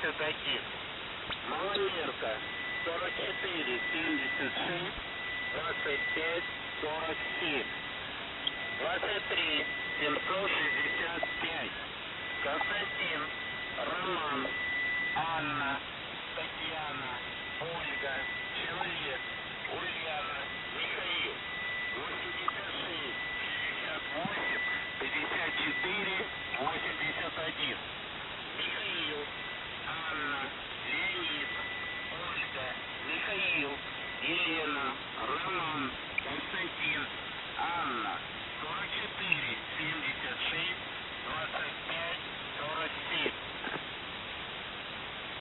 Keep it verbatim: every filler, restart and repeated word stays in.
семьдесят один. Маломерка сорок четыре семьдесят шесть двадцать пять сорок семь. двадцать три семьсот шестьдесят пять. Константин, Роман, Анна, Татьяна, Ольга, Человек, Ульяна, Михаил. восемьдесят шесть шестьдесят восемь пятьдесят четыре восемьдесят один.